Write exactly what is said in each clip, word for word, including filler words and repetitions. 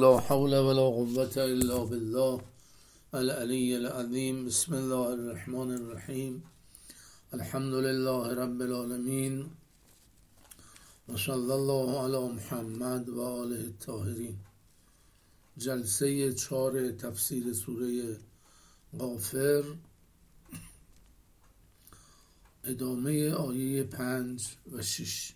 لا حول ولا قوة الا بالله العلی العظیم. بسم الله الرحمن الرحیم. الحمد لله رب العالمین و صلی الله علی محمد و آله الطاهرین. جلسه چهار تفسیر سوره غافر، ادامه آیه پنج و شش.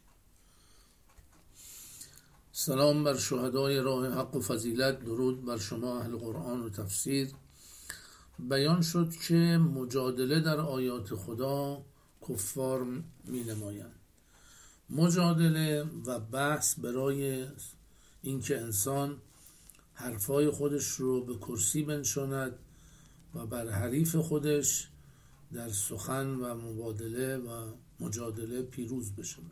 سلام بر شهدای راه حق و فضیلت، درود بر شما اهل قرآن و تفسیر. بیان شد که مجادله در آیات خدا کفار می نمایند. مجادله و بحث برای اینکه انسان حرفای خودش رو به کرسی بنشاند و بر حریف خودش در سخن و مبادله و مجادله پیروز بشود.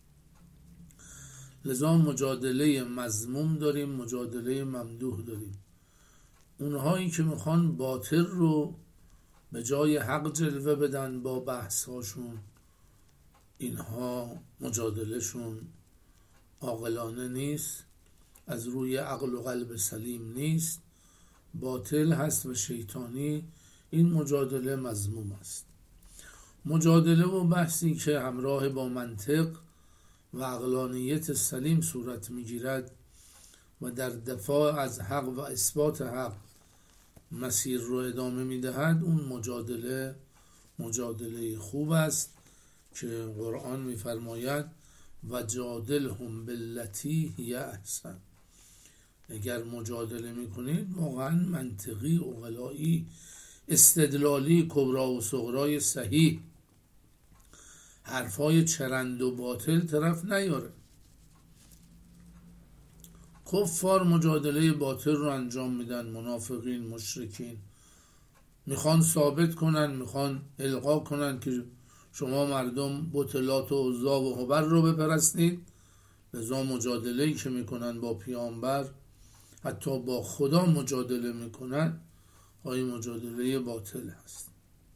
لذا مجادله مذموم داریم، مجادله ممدوح داریم. اونهایی که میخوان باطل رو به جای حق جلوه بدن با بحث هاشون، اینها مجادلهشون عاقلانه نیست، از روی عقل و قلب سلیم نیست، باطل هست و شیطانی. این مجادله مذموم است. مجادله و بحثی که همراه با منطق و عقلانیت سلیم صورت میگیرد و در دفاع از حق و اثبات حق مسیر رو ادامه میدهد، اون مجادله مجادله خوب است که قرآن میفرماید و جادلهم باللتی هی احسن. اگر مجادله میکنید واقعا منطقی، عقلایی، استدلالی، کبرا و صغرای صحیح، حرفای چرند و باطل طرف نیاره. کفار مجادله باطل رو انجام میدن، منافقین، مشرکین میخوان ثابت کنن، میخوان القا کنن که شما مردم بتلات و عزا و هبل رو بپرستید. لذا مجادله‌ای که میکنن با پیامبر، حتی با خدا مجادله میکنن، های مجادله باطل هست.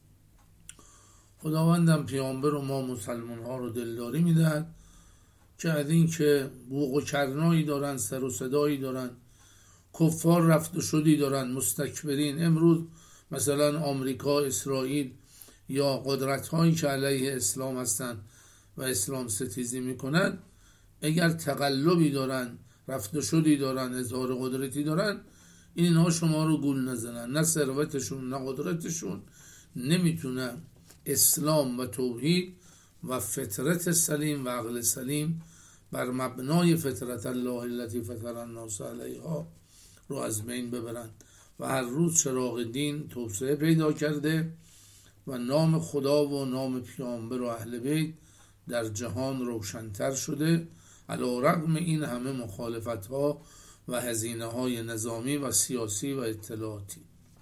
خداوندم پیامبر و ما مسلمان ها رو دلداری میدهد که از این که بوق و کرنایی دارن، سر و صدایی دارن، کفار رفت و شدی دارن، مستکبرین. امروز مثلا آمریکا، اسرائیل یا قدرت هایی که علیه اسلام هستن و اسلام ستیزی میکنن، اگر تقلبی دارن، رفت و شدی دارن، اظهار قدرتی دارن، اینها شما رو گول نزنن. نه ثروتشون نه قدرتشون نمیتونن اسلام و توحید و فطرت سلیم و عقل سلیم بر مبنای فطرت الله التي فطر الناس علیها رو از بین ببرن. و هر روز چراغ دین توسعه پیدا کرده و نام خدا و نام پیامبر و اهل بیت در جهان روشن‌تر شده، علی رغم این همه مخالفت ها و هزینه های نظامی و سیاسی و اطلاعاتی.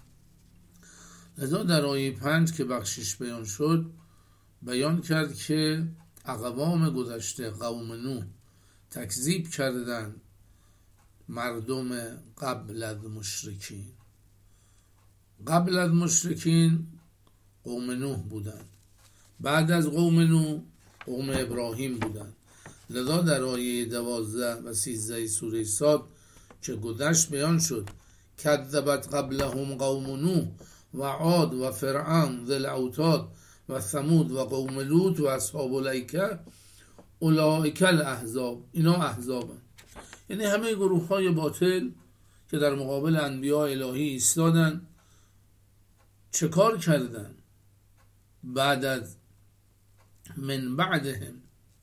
لذا در آیه پنج که بخشش بیان شد، بیان کرد که اقوام گذشته، قوم نوح، تکذیب کردن مردم قبل از مشرکین. قبل از مشرکین قوم نوح بودن، بعد از قوم نوح قوم ابراهیم بودن. لذا در آیه دوازده و سیزده سوره صاد که گذشت بیان شد کذبت قبلهم قوم نوح و عاد و فرعون ذی الاوتاد و ثمود و قوم لوط و اصحاب الایکه اولئک الاحزاب. اینا احزابن، یعنی همه گروه های باطل که در مقابل انبیاء الهی ایستادن. چه کار کردن؟ بعد از من بعدهم،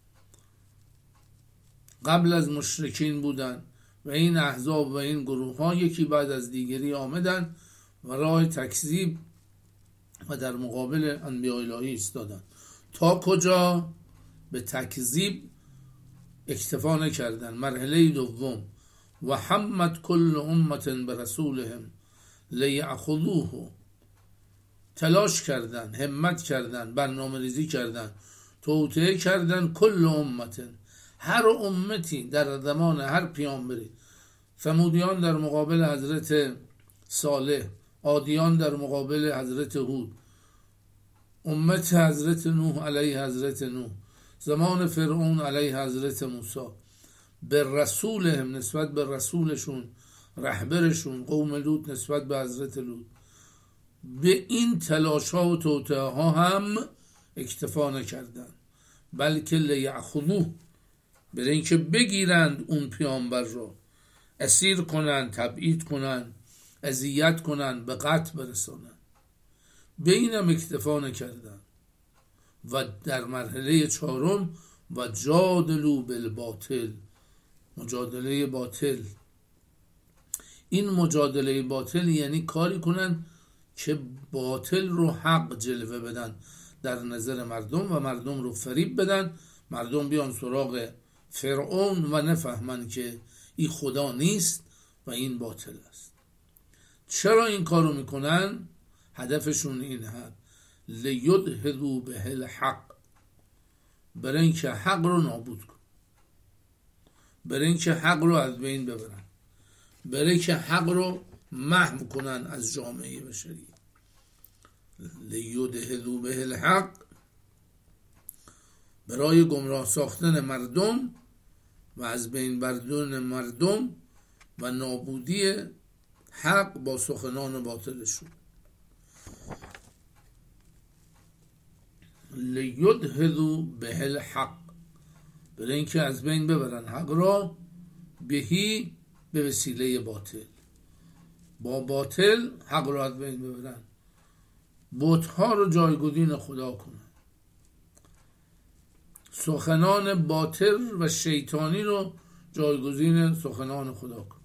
قبل از مشرکین بودن و این احزاب و این گروه ها یکی بعد از دیگری آمدن و راه تکذیب و در مقابل انبیاء الهی ایستادن. تا کجا؟ به تکذیب اکتفا نکردن. مرحله دوم و همت کل امت برسولهم لیأخذوه، تلاش کردن، همت کردن، برنامه ریزی کردن، توطئه کردن. کل امت، هر امتی در زمان هر پیامبری. ثمودیان در مقابل حضرت صالح، عادیان در مقابل حضرت هود، امت حضرت نوح علیه حضرت نوح، زمان فرعون علیه حضرت موسی. به رسولهم، نسبت به رسولشون رهبرشون قوم لوط نسبت به حضرت لوط به این تلاش ها و توطئه ها هم اکتفا نکردن، بلکه لیأخذوه، برای اینکه بگیرند اون پیامبر رو، اسیر کنن، تبعید کنن، اذیت کنن، به قتل برسانن، به اینم اکتفا نکردن. و در مرحله چهارم و جادلوا بالباطل، مجادله باطل. این مجادله باطل یعنی کاری کنن که باطل رو حق جلوه بدن در نظر مردم و مردم رو فریب بدن، مردم بیان سراغ فرعون و نفهمن که این خدا نیست و این باطل است. چرا این کارو میکنن؟ هدفشون این هست لیدهدوا به الحق، برای اینکه حق رو نابود کن، برای اینکه حق رو از بین ببرن، برای اینکه حق رو محو کنن از جامعه بشری. لیدهدوا به الحق، برای گمراه ساختن مردم و از بین بردن مردم و نابودی حق با سخنان باطلشون. لیدهدوا به الحق، برای اینکه از بین ببرن حق را، بهی به وسیله باطل، با باطل حق را از بین ببرن، بت‌ها رو جایگزین خدا کنن، سخنان باطل و شیطانی رو جایگزین سخنان خدا کنن.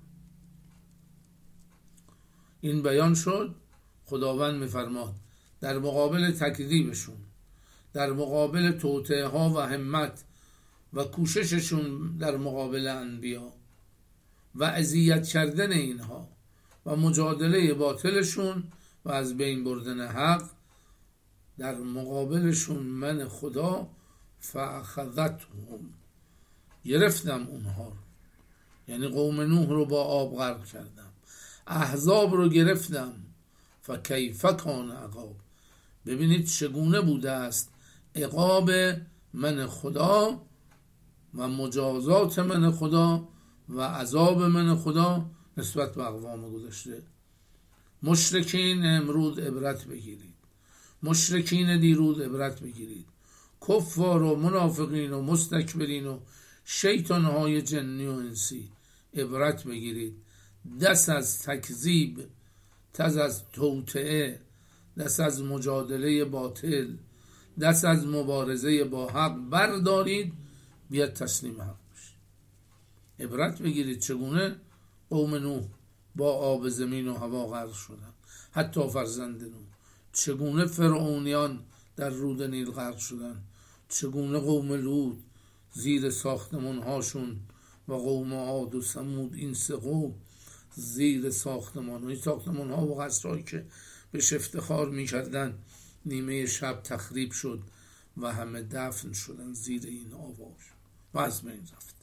این بیان شد. خداوند می‌فرماد در مقابل تکذیبشون، در مقابل توطئه ها و همت و کوشششون در مقابل انبیا و اذیت کردن اینها و مجادله باطلشون و از بین بردن حق، در مقابلشون من خدا فاخذتهم، گرفتم اونها رو، یعنی قوم نوح رو با آب غرق کردم، احزاب رو گرفتم، فکیف کان عقاب، ببینید چگونه بوده است عقاب من خدا و مجازات من خدا و عذاب من خدا نسبت به اقوام گذشته. مشرکین امروز عبرت بگیرید، مشرکین دیروز عبرت بگیرید، کفار و منافقین و مستکبرین و شیطانهای جنی و انسی عبرت بگیرید. دست از تکذیب، دست از توطئه، دست از مجادله باطل، دست از مبارزه با حق بردارید، بیاد تسلیم حق بشید. عبرت بگیرید چگونه قوم نوح با آب زمین و هوا غرق شدن، حتی فرزند نوح، چگونه فرعونیان در رود نیل غرق شدن، چگونه قوم لوط زیر ساختمان هاشون و قوم عاد و ثمود، این سه قوم زیر ساختمان و این ساختمان ها و قصرهایی که به افتخار می کردن نیمه شب تخریب شد و همه دفن شدن زیر این آواش و از بین رفت.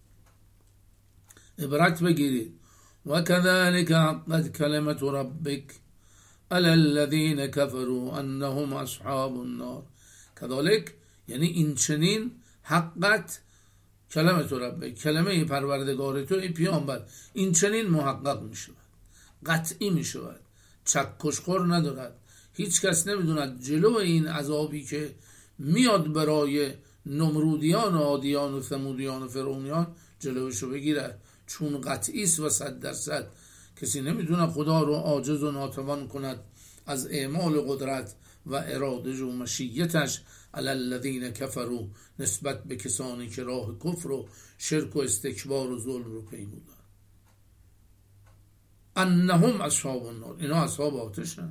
عبرت بگیرید. و كذلك حقت کلمت ربک علی الذین کفروا انهم اصحاب النار. کذالک یعنی این چنین حقت کلمت ربک، کلمه پروردگار تو ای پیامبر، این چنین محقق می شود، قطعی می شود، چکشخور ندارد. هیچ کس نمیدوند جلو این عذابی که میاد برای نمرودیان و عادیان و ثمودیان و فرعونیان جلوشو بگیره، چون قطعی است و صد درصد. کسی نمیدونه خدا رو عاجز و ناتوان کند از اعمال قدرت و اراده و مشیتش علی الذین کفروا، نسبت به کسانی که راه کفر و شرک و استکبار و ظلم رو پیمودن. انهم اصحاب النار، اینا اصحاب آتشن.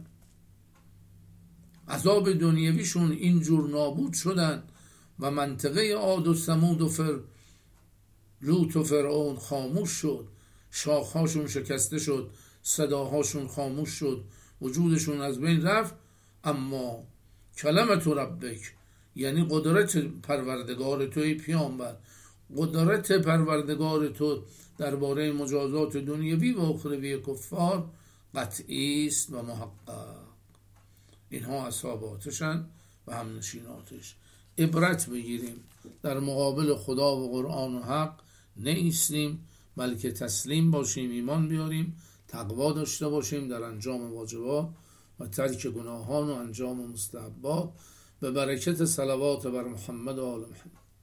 عذاب دنیویشون اینجور نابود شدن و منطقه عاد و ثمود و فر لوط و فرعون خاموش شد، شاخهاشون شکسته شد، صداهاشون خاموش شد، وجودشون از بین رفت. اما کلمت ربک یعنی قدرت پروردگار توی پیامبر، قدرت پروردگار تو درباره مجازات دنیوی و اخروی کفار قطعی است و محقق. اینها اصحاب آتشن و هم نشین آتش. عبرت بگیریم، در مقابل خدا و قرآن و حق نیستیم، بلکه تسلیم باشیم، ایمان بیاریم، تقوا داشته باشیم در انجام واجبات و ترک گناهان و انجام مستحبات، به برکت صلوات بر محمد و آل محمد.